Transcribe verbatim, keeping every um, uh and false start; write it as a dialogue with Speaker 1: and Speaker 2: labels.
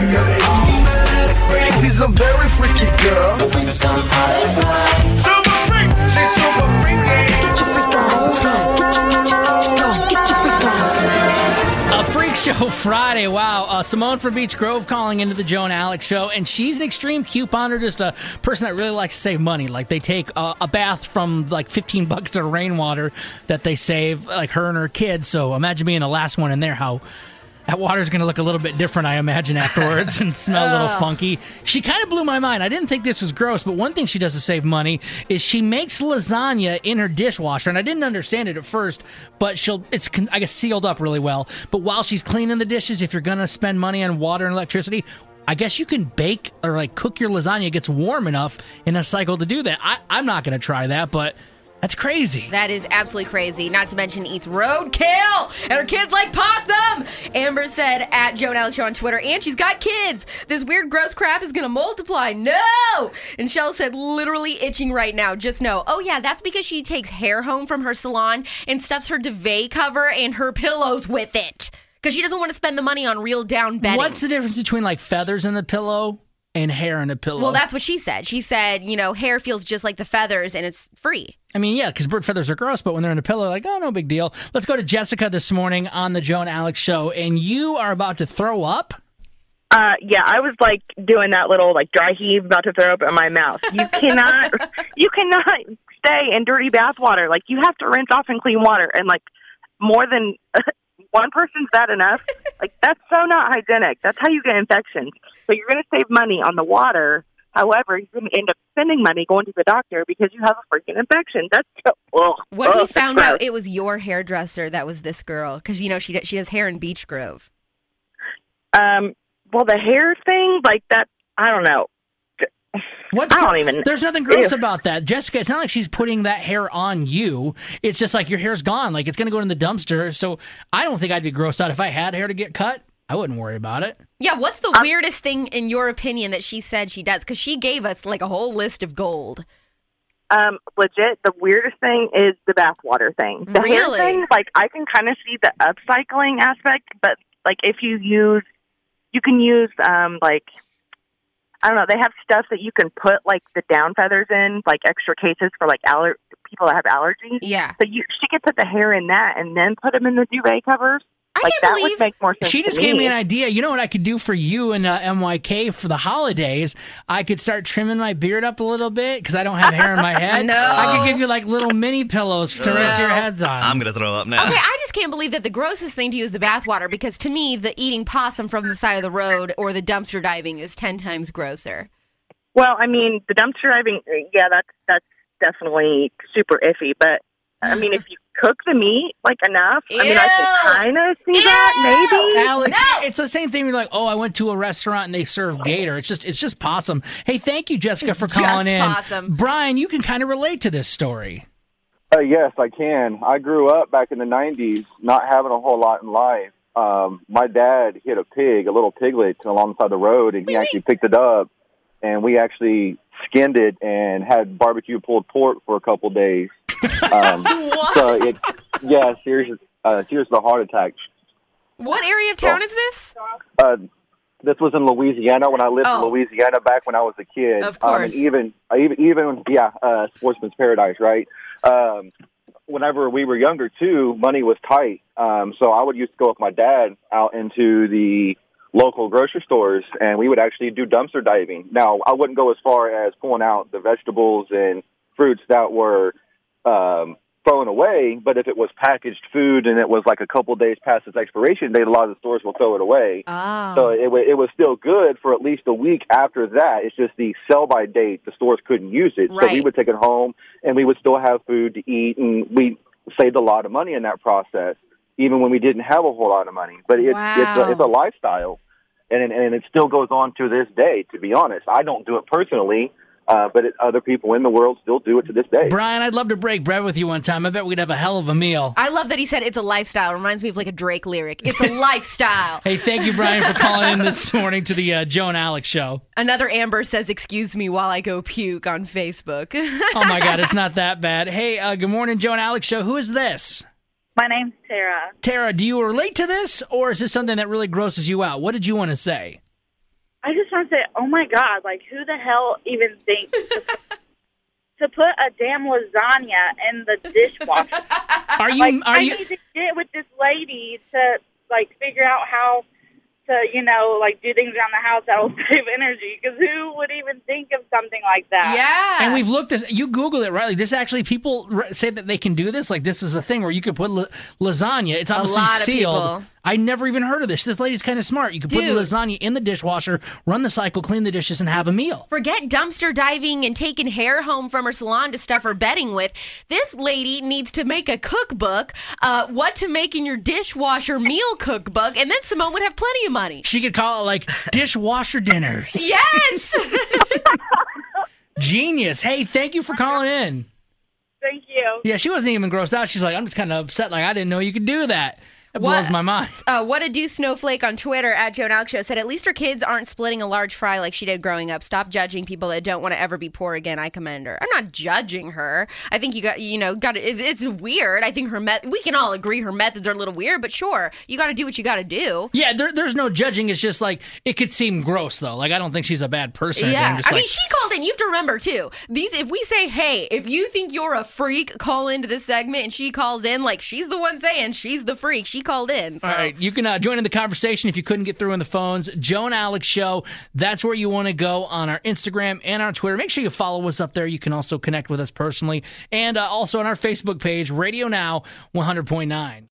Speaker 1: She's a very freaky girl. Freaks come out at night. Super freak, she's super freaky. Get your freak on, get your, get your, get your, get your freak on.
Speaker 2: A Freak Show Friday. Wow. Uh, Simone from Beech Grove calling into the Joe and Alex Show, and she's an extreme couponer, just a person that really likes to save money. Like, they take uh, a bath from like fifteen bucks of rainwater that they save, like her and her kids. So imagine being the last one in there, how that water's going to look a little bit different, I imagine, afterwards and smell a little funky. She kind of blew my mind. I didn't think this was gross, but one thing she does to save money is she makes lasagna in her dishwasher, and I didn't understand it at first, but she'll it's, I guess, sealed up really well. But while she's cleaning the dishes, if you're going to spend money on water and electricity, I guess you can bake or like cook your lasagna. It gets warm enough in a cycle to do that. I, I'm not going to try that, but that's crazy.
Speaker 3: That is absolutely crazy. Not to mention eats roadkill, and her kids like possum. Amber said at Joe and Alex Show on Twitter, and she's got kids. This weird gross crap is going to multiply. No! And Shell said, literally itching right now. Just know. Oh, yeah, that's because she takes hair home from her salon and stuffs her duvet cover and her pillows with it. Because she doesn't want to spend the money on real down bedding.
Speaker 2: What's the difference between like feathers in the pillow and hair in a pillow?
Speaker 3: Well, that's what she said. She said, you know, hair feels just like the feathers and it's free.
Speaker 2: I mean, yeah, because bird feathers are gross, but when they're in a pillow, like, oh, no big deal. Let's go to Jessica this morning on the Joe and Alex Show, and you are about to throw up?
Speaker 4: Uh, yeah, I was like doing that little like dry heave, about to throw up in my mouth. You cannot, you cannot stay in dirty bath water. Like, you have to rinse off in clean water, and like more than one person's that enough? Like, that's so not hygienic. That's how you get infections. So you're going to save money on the water. However, you're going to end up spending money going to the doctor because you have a freaking infection. That's so, ugh,
Speaker 3: What if
Speaker 4: ugh,
Speaker 3: you found
Speaker 4: gross.
Speaker 3: out it was your hairdresser that was this girl? Because, you know, she she does hair in Beech Grove.
Speaker 4: Um, well, the hair thing, like that, I don't know.
Speaker 2: What's
Speaker 4: I don't
Speaker 2: gro-
Speaker 4: even.
Speaker 2: There's nothing gross
Speaker 4: Ew.
Speaker 2: about that. Jessica, it's not like she's putting that hair on you. It's just like your hair's gone. Like, it's going to go in the dumpster. So I don't think I'd be grossed out if I had hair to get cut. I wouldn't worry about it.
Speaker 3: Yeah, what's the
Speaker 4: Um,
Speaker 3: weirdest thing in your opinion that she said she does? Because she gave us like a whole list of gold.
Speaker 4: Um, legit, the weirdest thing is the bathwater thing. The
Speaker 3: Really?
Speaker 4: hair thing, like, I can kind of see the upcycling aspect, but, like, if you use, you can use, um, like, I don't know, they have stuff that you can put, like, the down feathers in, like, extra cases for, like, aller- people that have allergies.
Speaker 3: Yeah.
Speaker 4: So you, she could put the hair in that and then put them in the duvet covers.
Speaker 3: I
Speaker 4: Like,
Speaker 3: can't
Speaker 4: that
Speaker 3: believe
Speaker 4: would make more sense
Speaker 2: She just
Speaker 4: to
Speaker 2: gave me
Speaker 4: me.
Speaker 2: an idea. You know what I could do for you and uh, M Y K for the holidays? I could start trimming my beard up a little bit because I don't have hair in my head.
Speaker 3: No.
Speaker 2: I could give you like little mini pillows to rest your heads on.
Speaker 5: I'm going to throw up now.
Speaker 3: Okay, I just can't believe that the grossest thing to use the bathwater, because to me, the eating possum from the side of the road or the dumpster diving is ten times grosser.
Speaker 4: Well, I mean, the dumpster diving, yeah, that's that's definitely super iffy. But I mean, if you cook the meat like enough, I mean, I can kind of see that maybe.
Speaker 2: Alex,
Speaker 3: No!
Speaker 2: it's the same thing. You're like, oh, I went to a restaurant and they serve gator. It's just, it's just possum. Hey, thank you, Jessica, for calling
Speaker 3: Just
Speaker 2: in.
Speaker 3: possum.
Speaker 2: Brian, you can kind of relate to this story.
Speaker 6: Uh, yes, I can. I grew up back in the nineties, not having a whole lot in life. Um, my dad hit a pig, a little piglet, alongside the road, and he actually picked it up, and we actually skinned it and had barbecue pulled pork for a couple days. Um,
Speaker 3: What?
Speaker 6: so it, yeah, serious, uh, serious the heart attack.
Speaker 3: What area of town is this?
Speaker 6: Uh, this was in Louisiana when I lived
Speaker 3: Oh.
Speaker 6: in Louisiana back when I was a kid.
Speaker 3: Of
Speaker 6: Um,
Speaker 3: course.
Speaker 6: and even, I even, even, yeah, uh, Sportsman's Paradise, right? Um, whenever we were younger, too, money was tight. Um, so I would used to go with my dad out into the local grocery stores, and we would actually do dumpster diving. Now, I wouldn't go as far as pulling out the vegetables and fruits that were um, thrown away, but if it was packaged food and it was like a couple days past its expiration date, a lot of the stores will throw it away.
Speaker 3: Oh.
Speaker 6: So it, wa- it was still good for at least a week after that. It's just the sell-by date, the stores couldn't use it. So we
Speaker 3: Right.
Speaker 6: would take it home, and we would still have food to eat, and we saved a lot of money in that process, even when we didn't have a whole lot of money. But it's, it's, a,
Speaker 3: Wow.
Speaker 6: it's a lifestyle, and, and it still goes on to this day, to be honest. I don't do it personally, uh, but it, other people in the world still do it to this day.
Speaker 2: Brian, I'd love to break bread with you one time. I bet we'd have a hell of a meal.
Speaker 3: I love that he said it's a lifestyle. It reminds me of like a Drake lyric. It's a lifestyle.
Speaker 2: Hey, thank you, Brian, for calling in this morning to the uh, Joe and Alex Show.
Speaker 3: Another Amber says, excuse me while I go puke on Facebook.
Speaker 2: Oh, my God, it's not that bad. Hey, uh, good morning, Joe and Alex Show. Who is this?
Speaker 7: My name's Tara.
Speaker 2: Tara, do you relate to this, or is this something that really grosses you out? What did you want to say?
Speaker 5: want to say, oh my God, like who the hell even thinks to, to put a damn lasagna in the dishwasher?
Speaker 2: Are you?
Speaker 5: Like,
Speaker 2: Are
Speaker 5: I
Speaker 2: you?
Speaker 5: need to get with this lady to like figure out how to, you know, like do things around the house that will save energy. Because who would even think of something like that?
Speaker 3: Yeah.
Speaker 2: And we've looked this. You Google it, right? Like this actually, people r- say that they can do this. Like this is a thing where you could put la- lasagna. It's obviously
Speaker 3: lot of
Speaker 2: sealed.
Speaker 3: people.
Speaker 2: I never even heard of this. This lady's kind of smart. You could put the
Speaker 3: Dude.
Speaker 2: lasagna in the dishwasher, run the cycle, clean the dishes, and have a meal.
Speaker 3: Forget dumpster diving and taking hair home from her salon to stuff her bedding with. This lady needs to make a cookbook, uh, what to make in your dishwasher meal cookbook, and then Simone would have plenty of money.
Speaker 2: She could call it like dishwasher dinners.
Speaker 3: Yes!
Speaker 2: Genius. Hey, thank you for calling in.
Speaker 5: Thank you.
Speaker 2: Yeah, she wasn't even grossed out. She's like, I'm just kind of upset. Like, I didn't know you could do that. It
Speaker 3: What?
Speaker 2: blows my mind.
Speaker 3: Uh, what a do snowflake on Twitter at Joe and Alex Show said, at least her kids aren't splitting a large fry like she did growing up. Stop judging people that don't want to ever be poor again. I commend her. I'm not judging her. I think you got, you know, got it, it's weird. I think her met. We can all agree her methods are a little weird, but sure, you got to do what you got to do.
Speaker 2: Yeah, there, there's no judging. It's just like, it could seem gross, though. Like, I don't think she's a bad person. or anything.
Speaker 3: Yeah,
Speaker 2: I'm just
Speaker 3: I
Speaker 2: like,
Speaker 3: mean, she called in. You have to remember too. These, if we say, "Hey, if you think you're a freak, call into this segment," and she calls in, like she's the one saying she's the freak. She called in. So.
Speaker 2: All right, you can uh, join in the conversation if you couldn't get through on the phones. Joe and Alex Show, that's where you want to go on our Instagram and our Twitter. Make sure you follow us up there. You can also connect with us personally. And uh, also on our Facebook page, Radio Now one hundred point nine.